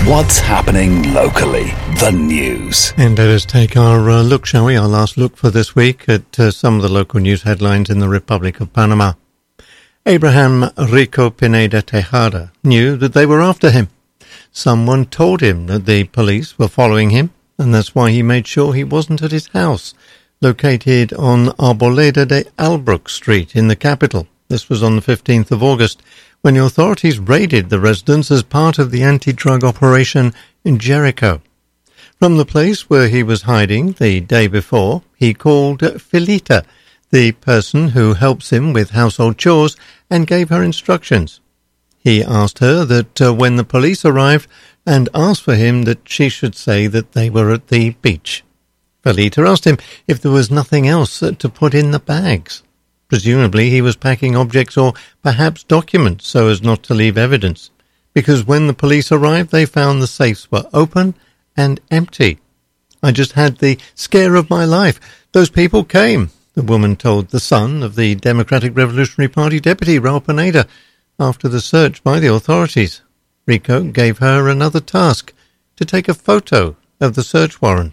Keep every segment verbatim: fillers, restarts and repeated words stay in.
What's happening locally? The news. And let us take our uh, look, shall we? Our last look for this week at uh, some of the local news headlines in the Republic of Panama. Abraham Rico Pineda Tejada knew that they were after him. Someone told him that the police were following him, and that's why he made sure he wasn't at his house, located on Arboleda de Albrook Street in the capital. This was on the fifteenth of August, when the authorities raided the residence as part of the anti-drug operation in Jericho. From the place where he was hiding the day before, he called Filita, the person who helps him with household chores, and gave her instructions. He asked her that uh, when the police arrived and asked for him, that she should say that they were at the beach. Filita asked him if there was nothing else uh, to put in the bags. Presumably he was packing objects or perhaps documents so as not to leave evidence, because when the police arrived they found the safes were open and empty. "I just had the scare of my life. Those people came," the woman told the son of the Democratic Revolutionary Party deputy, Raul Pineda, after the search by the authorities. Rico gave her another task, to take a photo of the search warrant.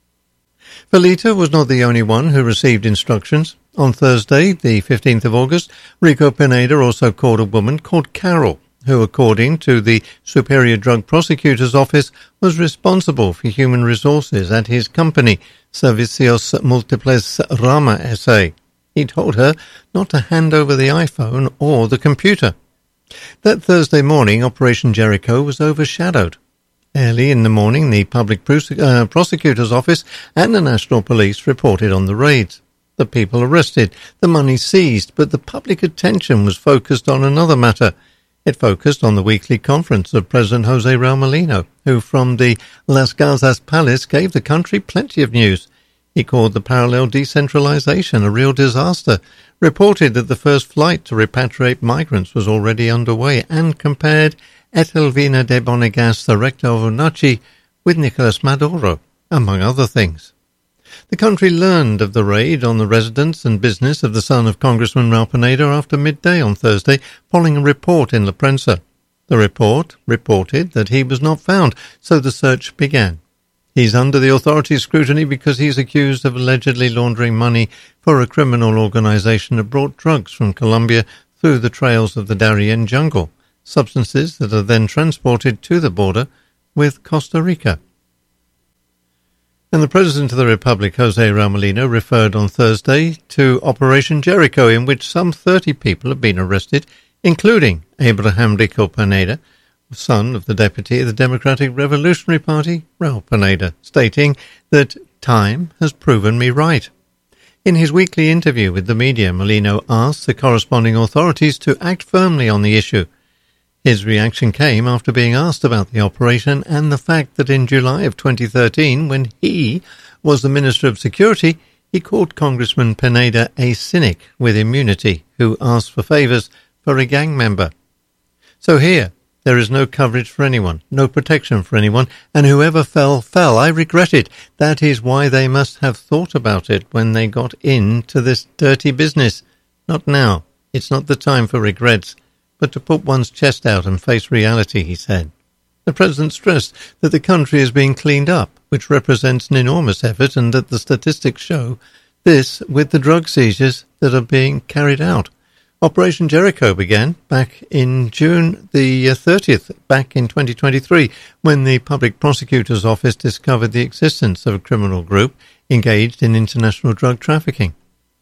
Filita was not the only one who received instructions. On Thursday, the fifteenth of August, Rico Pineda also called a woman called Carol, who, according to the Superior Drug Prosecutor's Office, was responsible for human resources at his company, Servicios Múltiples Rama S A. He told her not to hand over the iPhone or the computer. That Thursday morning, Operation Jericho was overshadowed. Early in the morning, the Public Prose- uh, Prosecutor's Office and the National Police reported on the raids. The people arrested, the money seized, but the public attention was focused on another matter. It focused on the weekly conference of President José Raúl Mulino, who from the Las Garzas Palace gave the country plenty of news. He called the parallel decentralization a real disaster, reported that the first flight to repatriate migrants was already underway, and compared Etelvina de Bonegas, the rector of UNACHI, with Nicolas Maduro, among other things. The country learned of the raid on the residence and business of the son of Congressman Raul Pineda after midday on Thursday, following a report in La Prensa. The report reported that he was not found, so the search began. He's under the authorities' scrutiny because he's accused of allegedly laundering money for a criminal organization that brought drugs from Colombia through the trails of the Darien jungle, substances that are then transported to the border with Costa Rica. And the President of the Republic, José Raúl Mulino, referred on Thursday to Operation Jericho, in which some thirty people have been arrested, including Abraham Rico Pineda, son of the deputy of the Democratic Revolutionary Party, Raul Pineda, stating that time has proven me right. In his weekly interview with the media, Mulino asked the corresponding authorities to act firmly on the issue. His reaction came after being asked about the operation and the fact that in July of twenty thirteen, when he was the Minister of Security, he called Congressman Pineda a cynic with immunity who asked for favours for a gang member. So here, there is no coverage for anyone, no protection for anyone, and whoever fell, fell. I regret it. That is why they must have thought about it when they got into this dirty business. Not now. It's not the time for regrets, but to put one's chest out and face reality, he said. The President stressed that the country is being cleaned up, which represents an enormous effort, and that the statistics show this with the drug seizures that are being carried out. Operation Jericho began back in June the thirtieth, back in twenty twenty-three, when the Public Prosecutor's Office discovered the existence of a criminal group engaged in international drug trafficking.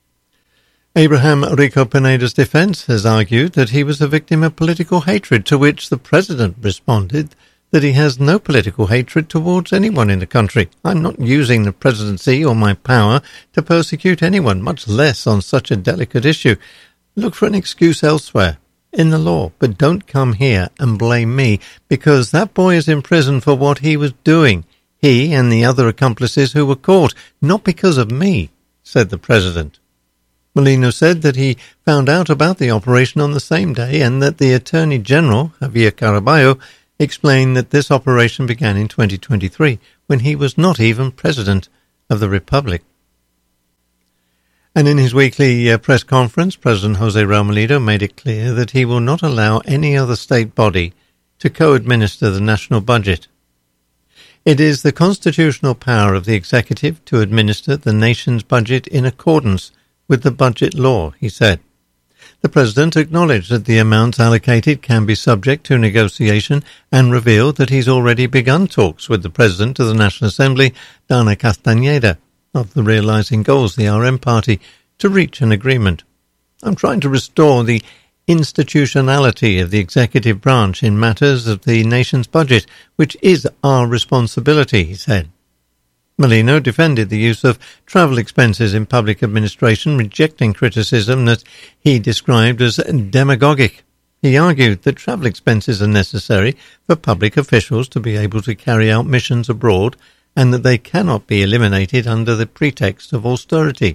Abraham Rico Pineda's defense has argued that he was a victim of political hatred, to which the President responded that he has no political hatred towards anyone in the country. I'm not using the presidency or my power to persecute anyone, much less on such a delicate issue. Look for an excuse elsewhere, in the law, but don't come here and blame me, because that boy is in prison for what he was doing, he and the other accomplices who were caught, not because of me, said the President. Mulino said that he found out about the operation on the same day, and that the Attorney General, Javier Caraballo, explained that this operation began in twenty twenty-three, when he was not even President of the Republic. And in his weekly uh, press conference, President José Raúl Mulino made it clear that he will not allow any other state body to co-administer the national budget. It is the constitutional power of the executive to administer the nation's budget in accordance with the budget law, he said. The President acknowledged that the amounts allocated can be subject to negotiation and revealed that he's already begun talks with the President of the National Assembly, Dana Castañeda, of the Realising Goals, the R M party, to reach an agreement. I'm trying to restore the institutionality of the executive branch in matters of the nation's budget, which is our responsibility, he said. Molino defended the use of travel expenses in public administration, rejecting criticism that he described as demagogic. He argued that travel expenses are necessary for public officials to be able to carry out missions abroad and that they cannot be eliminated under the pretext of austerity.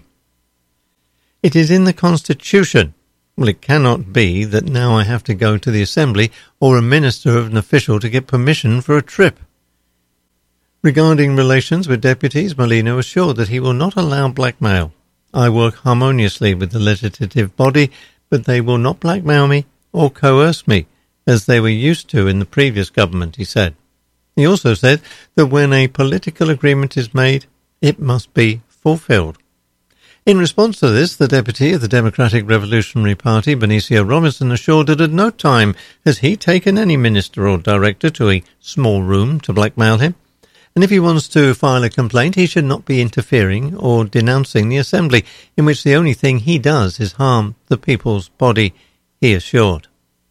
It is in the Constitution. Well, it cannot be that now I have to go to the Assembly or a minister of an official to get permission for a trip. Regarding relations with deputies, Molino assured that he will not allow blackmail. I work harmoniously with the legislative body, but they will not blackmail me or coerce me, as they were used to in the previous government, he said. He also said that when a political agreement is made, it must be fulfilled. In response to this, the deputy of the Democratic Revolutionary Party, Benicio Robinson, assured that at no time has he taken any minister or director to a small room to blackmail him. And if he wants to file a complaint, he should not be interfering or denouncing the Assembly, in which the only thing he does is harm the people's body, he assured.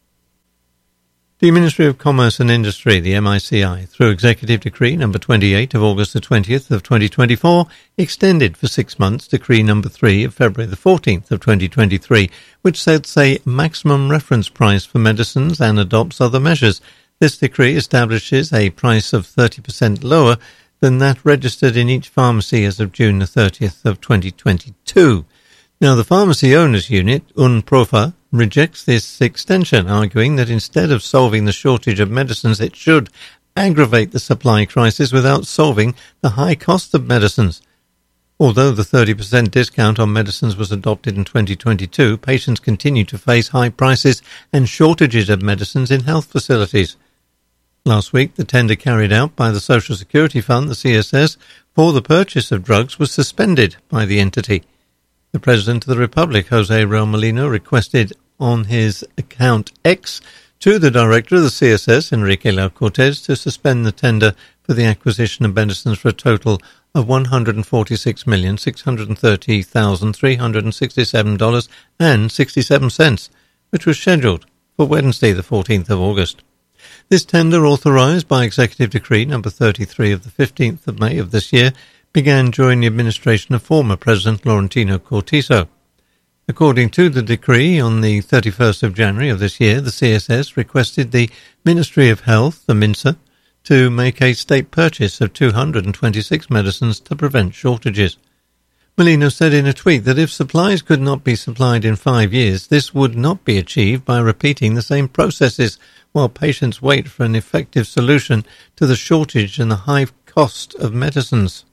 The Ministry of Commerce and Industry, the M I C I, through Executive Decree number twenty-eight of August the twentieth of twenty twenty-four, extended for six months Decree number three of February the fourteenth of twenty twenty-three, which sets a maximum reference price for medicines and adopts other measures. This decree establishes a price of thirty percent lower than that registered in each pharmacy as of June the thirtieth of twenty twenty-two. Now, the pharmacy owners unit, UNPROFA, rejects this extension, arguing that instead of solving the shortage of medicines, it should aggravate the supply crisis without solving the high cost of medicines. Although the thirty percent discount on medicines was adopted in twenty twenty-two, patients continue to face high prices and shortages of medicines in health facilities. Last week, the tender carried out by the Social Security Fund, the C S S, for the purchase of drugs was suspended by the entity. The President of the Republic, Jose Raul Molino, requested on his account X to the Director of the C S S, Enrique Lau Cortez, to suspend the tender for the acquisition of medicines for a total of one hundred forty-six million six hundred thirty thousand three hundred sixty-seven dollars and sixty-seven cents, which was scheduled for Wednesday, the fourteenth of August. This tender, authorized by Executive Decree number thirty-three of the fifteenth of May of this year, began during the administration of former President Laurentino Cortizo. According to the decree, on the thirty-first of January of this year, the C S S requested the Ministry of Health, the MINSA, to make a state purchase of two hundred twenty-six medicines to prevent shortages. Molino said in a tweet that if supplies could not be supplied in five years, this would not be achieved by repeating the same processes while patients wait for an effective solution to the shortage and the high cost of medicines.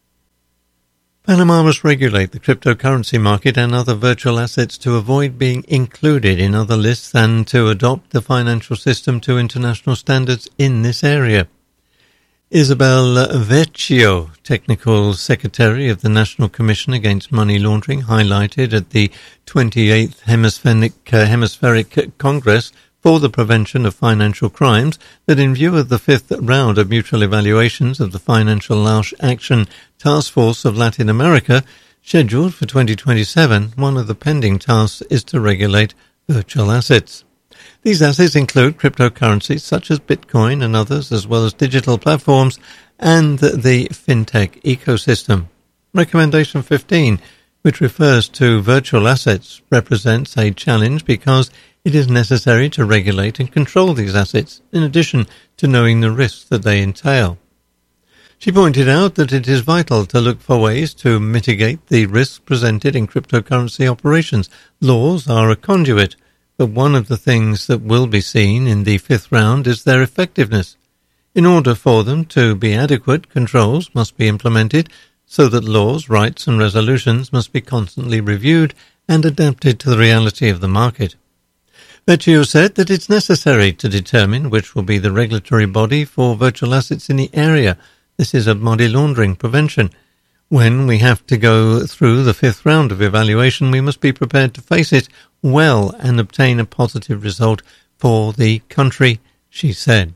Panama must regulate the cryptocurrency market and other virtual assets to avoid being included in other lists and to adopt the financial system to international standards in this area. Isabel Vecchio, Technical Secretary of the National Commission Against Money Laundering, highlighted at the twenty-eighth Hemispheric, uh, Hemispheric Congress for the Prevention of Financial Crimes that in view of the fifth round of mutual evaluations of the Financial Launch Action Task Force of Latin America, scheduled for twenty twenty-seven, one of the pending tasks is to regulate virtual assets. These assets include cryptocurrencies such as Bitcoin and others, as well as digital platforms and the fintech ecosystem. Recommendation fifteen, which refers to virtual assets, represents a challenge because it is necessary to regulate and control these assets, in addition to knowing the risks that they entail. She pointed out that it is vital to look for ways to mitigate the risks presented in cryptocurrency operations. Laws are a conduit, but one of the things that will be seen in the fifth round is their effectiveness. In order for them to be adequate, controls must be implemented so that laws, rights and resolutions must be constantly reviewed and adapted to the reality of the market. Betio said that it's necessary to determine which will be the regulatory body for virtual assets in the area. This is a money laundering prevention. When we have to go through the fifth round of evaluation, we must be prepared to face it well and obtain a positive result for the country, she said.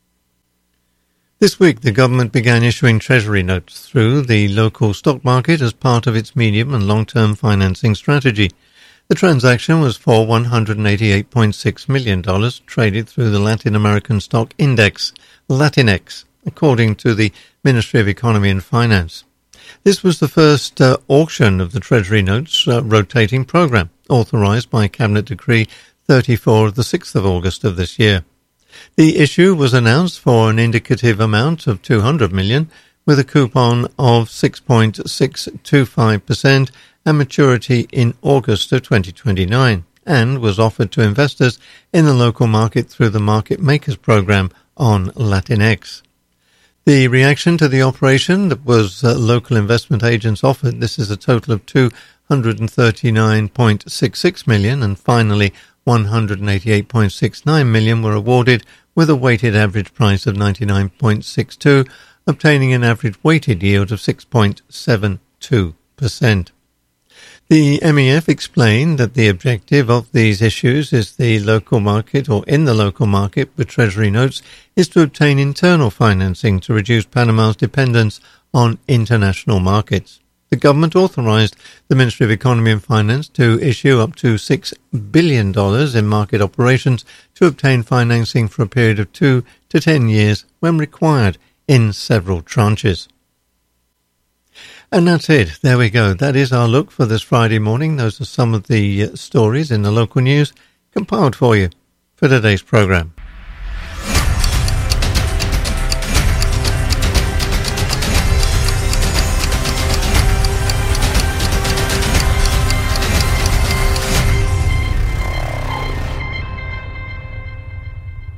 This week, the government began issuing treasury notes through the local stock market as part of its medium and long-term financing strategy. The transaction was for one hundred eighty-eight point six million dollars, traded through the Latin American Stock Index, Latinex, according to the Ministry of Economy and Finance. This was the first uh, auction of the Treasury Notes uh, rotating program, authorized by Cabinet Decree thirty-four of the sixth of August of this year. The issue was announced for an indicative amount of two hundred million dollars, with a coupon of six point six two five percent and maturity in August of twenty twenty-nine, and was offered to investors in the local market through the Market Makers program on Latinex. The reaction to the operation that was uh, local investment agents offered, this is a total of two hundred thirty-nine point six six million dollars, and finally one hundred eighty-eight point six nine million dollars were awarded with a weighted average price of ninety-nine point six two, obtaining an average weighted yield of six point seven two percent. The M E F explained that the objective of these issues is the local market, or in the local market with Treasury notes, is to obtain internal financing to reduce Panama's dependence on international markets. The government authorized the Ministry of Economy and Finance to issue up to six billion dollars in market operations to obtain financing for a period of two to ten years when required, in several tranches. And that's it. There we go. That is our look for this Friday morning. Those are some of the uh, stories in the local news compiled for you for today's program.